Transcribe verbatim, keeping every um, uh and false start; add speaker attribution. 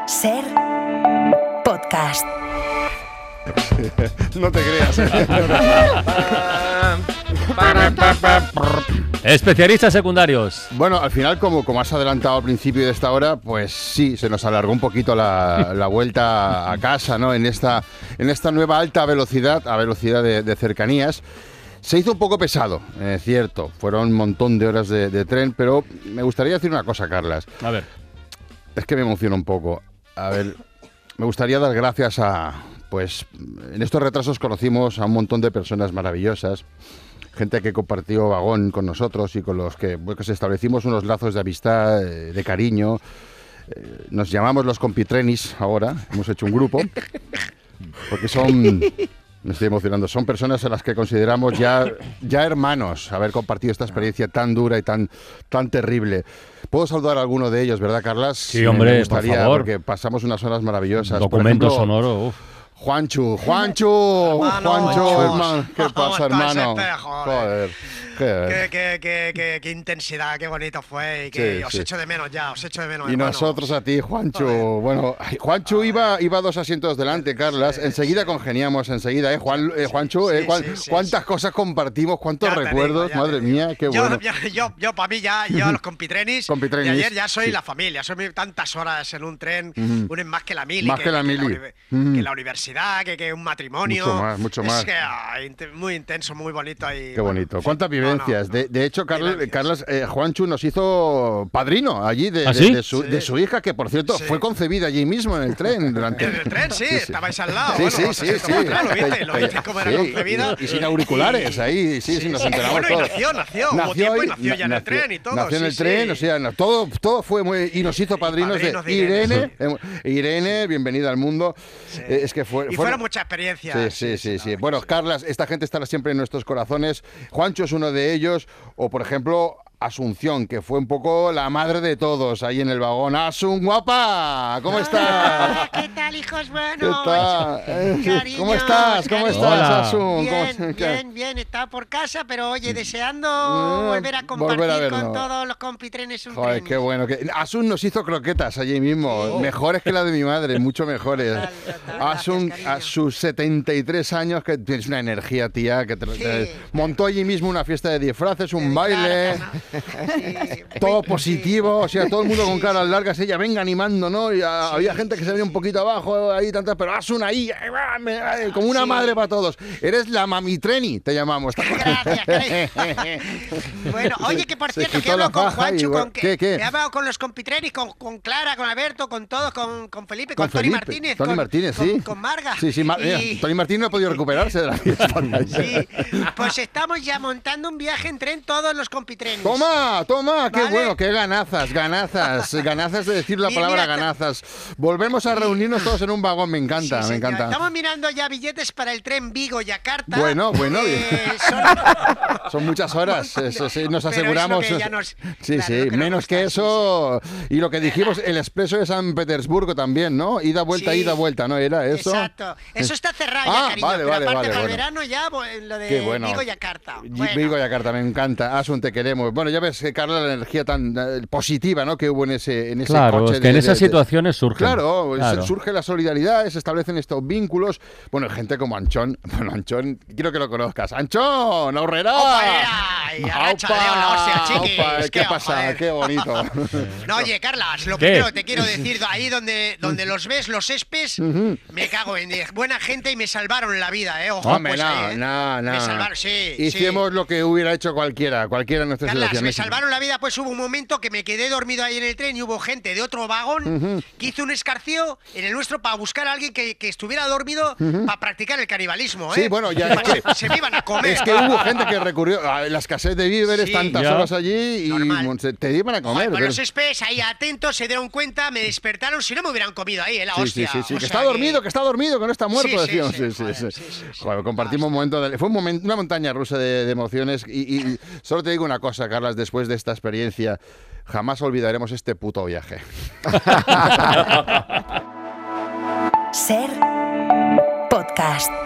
Speaker 1: Ser podcast.
Speaker 2: No te creas.
Speaker 3: Especialistas secundarios.
Speaker 2: Bueno, al final, como, como has adelantado al principio de esta hora, pues sí, se nos alargó un poquito la, la vuelta a casa, ¿no? En esta, en esta nueva alta velocidad, a velocidad de, de cercanías. Se hizo un poco pesado, es eh, cierto. Fueron un montón de horas de, de tren, pero me gustaría decir una cosa, Carlas.
Speaker 3: A ver.
Speaker 2: Es que me emociona un poco. A ver, me gustaría dar gracias a... Pues en estos retrasos conocimos a un montón de personas maravillosas, gente que compartió vagón con nosotros y con los que pues, establecimos unos lazos de amistad, de cariño. Nos llamamos los compitrenis ahora, hemos hecho un grupo, porque son... Me estoy emocionando. Son personas a las que consideramos ya, ya hermanos, haber compartido esta experiencia tan dura y tan, tan terrible. Puedo saludar a alguno de ellos, ¿verdad, Carlas?
Speaker 3: Sí, hombre,
Speaker 2: me gustaría,
Speaker 3: por favor.
Speaker 2: Porque pasamos unas horas maravillosas.
Speaker 3: Documento sonoro, uf.
Speaker 2: Juanchu, Juanchu,
Speaker 4: hermano,
Speaker 2: Juanchu, hermano. ¿Qué
Speaker 4: ¿cómo
Speaker 2: pasa,
Speaker 4: estás,
Speaker 2: hermano?
Speaker 4: este, joder?
Speaker 2: Joder.
Speaker 4: Qué, qué, qué, qué, qué intensidad, qué bonito fue y que
Speaker 2: Sí,
Speaker 4: os
Speaker 2: sí.
Speaker 4: echo de menos ya, os echo de menos.
Speaker 2: Y
Speaker 4: hermano.
Speaker 2: nosotros a ti, Juanchu.
Speaker 4: Joder.
Speaker 2: Bueno, ay, Juanchu iba, iba dos asientos delante, Carlas.
Speaker 4: Sí,
Speaker 2: enseguida
Speaker 4: sí.
Speaker 2: congeniamos, enseguida, ¿eh? Juan, eh, Juanchu, ¿eh?
Speaker 4: Sí,
Speaker 2: Cuán-
Speaker 4: sí, sí,
Speaker 2: ¿cuántas
Speaker 4: sí.
Speaker 2: cosas compartimos? ¿Cuántos
Speaker 4: Ya te
Speaker 2: recuerdos?
Speaker 4: digo, ya
Speaker 2: Madre
Speaker 4: te digo.
Speaker 2: mía, qué
Speaker 4: yo,
Speaker 2: bueno.
Speaker 4: Yo, yo, yo para mí ya, yo a los compitrenis,
Speaker 2: Compitrenis,
Speaker 4: de ayer ya soy
Speaker 2: sí.
Speaker 4: la familia, soy mi- tantas horas en un tren,
Speaker 2: Ujú.
Speaker 4: uno es más que la mili,
Speaker 2: Más que la mili.
Speaker 4: uni-
Speaker 2: Ujú.
Speaker 4: que la universidad, que, que un matrimonio.
Speaker 2: Mucho más, mucho
Speaker 4: Es
Speaker 2: más.
Speaker 4: que, ah, inte- muy intenso, muy bonito. Y,
Speaker 2: Qué bonito.
Speaker 4: bueno,
Speaker 2: ¿Cuántas
Speaker 4: no, no,
Speaker 2: vivencias?
Speaker 4: no.
Speaker 2: De, de hecho, Carlos,
Speaker 4: Vivencias.
Speaker 2: Carlos eh, Juanchu nos hizo padrino allí de,
Speaker 3: ¿Ah,
Speaker 2: de-
Speaker 3: sí?
Speaker 2: de su,
Speaker 4: Sí.
Speaker 2: de su hija, que por cierto
Speaker 4: Sí.
Speaker 2: fue concebida allí mismo en el tren. Durante...
Speaker 4: En el tren, sí, estabais al lado.
Speaker 2: Sí,
Speaker 4: bueno,
Speaker 2: sí,
Speaker 4: no sé
Speaker 2: sí,
Speaker 4: si
Speaker 2: sí.
Speaker 4: lo mostré, ¿Lo viste? ¿Lo viste cómo era
Speaker 2: Sí,
Speaker 4: concebida?
Speaker 2: Y, y sin auriculares ahí, sí, sí, nos enteramos
Speaker 4: Bueno, y
Speaker 2: todos.
Speaker 4: nació, nació, hubo tiempo y nació ya en el tren y todo,
Speaker 2: Nació en
Speaker 4: sí,
Speaker 2: el tren,
Speaker 4: sí.
Speaker 2: o sea, no, todo, todo fue muy... Y nos hizo padrinos,
Speaker 4: padrinos
Speaker 2: de
Speaker 4: de Irene,
Speaker 2: Irene. eh, Irene, bienvenida al mundo.
Speaker 4: Sí.
Speaker 2: Eh, es que fue...
Speaker 4: Y fueron muchas experiencias.
Speaker 2: Sí, sí, sí,
Speaker 4: la
Speaker 2: sí.
Speaker 4: verdad
Speaker 2: Bueno,
Speaker 4: que sí.
Speaker 2: Carlas, esta gente estará siempre en nuestros corazones. Juancho es uno de ellos. O, por ejemplo, Asunción, que fue un poco la madre de todos ahí en el vagón. ¡Asun, guapa! ¿Cómo estás?
Speaker 5: ¿Qué tal, hijos
Speaker 2: ¿Qué
Speaker 5: buenos?
Speaker 2: tal? Eh,
Speaker 5: Cariños,
Speaker 2: ¿Cómo estás? ¿Cómo
Speaker 5: cariños.
Speaker 2: estás,
Speaker 3: Hola.
Speaker 2: Asun? ¿Cómo-
Speaker 5: Bien,
Speaker 2: qué-
Speaker 5: bien, bien. Estaba por casa, pero oye, deseando
Speaker 2: Eh,
Speaker 5: volver a compartir
Speaker 2: volver a vernos.
Speaker 5: con todos los compitrenes un
Speaker 2: Joder,
Speaker 5: trenes.
Speaker 2: qué bueno. Que... Asun nos hizo croquetas allí mismo.
Speaker 5: Sí.
Speaker 2: Mejores que la de mi madre, mucho mejores.
Speaker 5: Total, total.
Speaker 2: Asun,
Speaker 5: Gracias,
Speaker 2: a
Speaker 5: cariño.
Speaker 2: sus setenta y tres años, que tienes una energía, tía, que te-
Speaker 5: Sí.
Speaker 2: te- montó allí mismo una fiesta de disfraces, un
Speaker 5: Eh,
Speaker 2: baile.
Speaker 5: claro, sí.
Speaker 2: Todo
Speaker 5: Sí.
Speaker 2: positivo, o sea, todo el mundo con
Speaker 5: Sí,
Speaker 2: caras
Speaker 5: sí.
Speaker 2: largas, ella venga animando, ¿no? Y ah,
Speaker 5: Sí,
Speaker 2: había gente que se venía un poquito abajo, ahí, tantas, pero Asun ahí, ahí va, me- ahí, como una
Speaker 5: Sí.
Speaker 2: madre para todos. Eres la mamitreni, te llamamos.
Speaker 5: Gracias, cariño. Bueno, oye, que por
Speaker 2: Se
Speaker 5: cierto, que
Speaker 2: quitó
Speaker 5: hablo
Speaker 2: la
Speaker 5: con
Speaker 2: faja y
Speaker 5: Juancho,
Speaker 2: bueno,
Speaker 5: con que,
Speaker 2: ¿qué, qué?
Speaker 5: he hablado con los compitrenis, con, con Clara, con Alberto, con todos, con, con Felipe, con,
Speaker 2: Con
Speaker 5: Tony
Speaker 2: Felipe,
Speaker 5: Martínez.
Speaker 2: Tony
Speaker 5: con,
Speaker 2: Martínez,
Speaker 5: con-
Speaker 2: sí.
Speaker 5: Con Marga.
Speaker 2: Sí, sí, Ma-
Speaker 5: Y-
Speaker 2: mira, Tony Martín no ha podido recuperarse de la fiesta.
Speaker 5: Sí, pues estamos ya montando un viaje en tren todos los compitrenes.
Speaker 2: Toma, toma, qué
Speaker 5: Vale.
Speaker 2: bueno, qué ganazas, ganazas, ganazas de decir la
Speaker 5: Y
Speaker 2: palabra
Speaker 5: mira,
Speaker 2: ganazas. Volvemos a reunirnos todos en un vagón, me encanta,
Speaker 5: Sí,
Speaker 2: me
Speaker 5: señor.
Speaker 2: encanta.
Speaker 5: Estamos mirando ya billetes para el tren Vigo-Yakarta.
Speaker 2: Bueno, bueno,
Speaker 5: Eh, son-
Speaker 2: Son muchas horas, eso sí, nos
Speaker 5: Pero es lo
Speaker 2: aseguramos.
Speaker 5: que ya nos-
Speaker 2: sí,
Speaker 5: claro,
Speaker 2: sí,
Speaker 5: lo que nos
Speaker 2: menos
Speaker 5: gusta,
Speaker 2: que
Speaker 5: sí,
Speaker 2: eso. Y lo que dijimos, el expreso de San Petersburgo también, ¿no? Ida, vuelta,
Speaker 5: Sí.
Speaker 2: ida, vuelta, ¿no? ¿Era eso?
Speaker 5: Exacto. Eso está cerrado
Speaker 2: Ah,
Speaker 5: ya, cariño.
Speaker 2: vale,
Speaker 5: pero
Speaker 2: vale,
Speaker 5: aparte
Speaker 2: vale,
Speaker 5: para el
Speaker 2: bueno.
Speaker 5: verano ya, pues, lo de
Speaker 2: Qué bueno.
Speaker 5: Vigo-Yakarta.
Speaker 2: Y-
Speaker 5: Bueno.
Speaker 2: Vigo Yakarta, me encanta. Asun, te queremos. Bueno, ya ves, que Carla, la energía tan eh, positiva, ¿no? Que hubo en ese, en ese
Speaker 3: Claro,
Speaker 2: coche.
Speaker 3: es que
Speaker 2: de-
Speaker 3: en
Speaker 2: de-
Speaker 3: esas
Speaker 2: de-
Speaker 3: situaciones surgen.
Speaker 2: Claro, se-
Speaker 3: Claro.
Speaker 2: surge la solidaridad, se establecen estos vínculos. Bueno, gente como Anchón. Bueno, Anchón, quiero que lo conozcas. ¡Anchón! ¡Ahorrera!
Speaker 5: ¡Opa, era! Y ahora
Speaker 2: ¡Aupa!
Speaker 5: chadeo la hostia, chiquis,
Speaker 2: ¡Aupa! ¿Qué
Speaker 5: qué
Speaker 2: pasa?
Speaker 5: joder.
Speaker 2: ¡Qué bonito!
Speaker 5: No, oye, Carlas, lo
Speaker 3: ¿Qué?
Speaker 5: primero te quiero decir, ahí donde, donde los ves, los espes, me cago en diez. Buena gente y me salvaron la vida, ¿eh? Ojo,
Speaker 2: Hombre,
Speaker 5: pues
Speaker 2: no,
Speaker 5: ahí, ¿eh?
Speaker 2: no, no.
Speaker 5: Me salvaron, sí,
Speaker 2: Hicimos
Speaker 5: sí.
Speaker 2: lo que hubiera hecho cualquiera, cualquiera en nuestra
Speaker 5: Carlas,
Speaker 2: situación.
Speaker 5: me salvaron la vida, pues hubo un momento que me quedé dormido ahí en el tren y hubo gente de otro vagón que hizo un escarceo en el nuestro para buscar a alguien que, que estuviera dormido para practicar el canibalismo, ¿eh?
Speaker 2: Sí, bueno, ya es que-
Speaker 5: Se me iban a comer.
Speaker 2: Es que hubo gente que recurrió a la escasez de víveres,
Speaker 5: Sí.
Speaker 2: tantas
Speaker 3: Ya.
Speaker 2: horas allí y
Speaker 5: Normal.
Speaker 2: se- te iban a comer.
Speaker 5: Joder, pues
Speaker 2: pero-
Speaker 5: los espes ahí atentos se dieron cuenta, me despertaron, si no me hubieran comido ahí, ¿eh? La
Speaker 2: Sí,
Speaker 5: hostia.
Speaker 2: sí, sí, sí,
Speaker 5: O
Speaker 2: que
Speaker 5: sea
Speaker 2: está dormido, que está dormido, que no está muerto,
Speaker 5: Sí, sí,
Speaker 2: decíamos.
Speaker 5: sí,
Speaker 2: Sí, sí,
Speaker 5: joder,
Speaker 2: sí.
Speaker 5: sí, sí, sí.
Speaker 2: Joder, compartimos un momento de... Fue un momento, una montaña rusa de, de emociones y, y solo te digo una cosa, Carlas, después de esta experiencia, jamás olvidaremos este puto viaje.
Speaker 1: Ser podcast.